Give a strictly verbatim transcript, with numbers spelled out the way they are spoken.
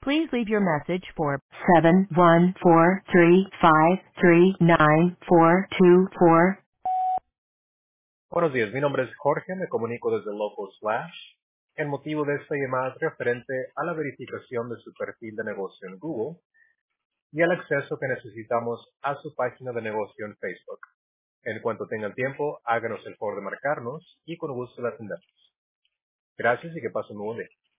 Please leave your message for seven one four three five three nine four two four. Buenos días, mi nombre es Jorge, me comunico desde Local Slash. El motivo de esta llamada es referente a la verificación de su perfil de negocio en Google y al acceso que necesitamos a su página de negocio en Facebook. En cuanto tengan tiempo, háganos el favor de marcarnos y con gusto la atendemos. Gracias y que pasen un buen día.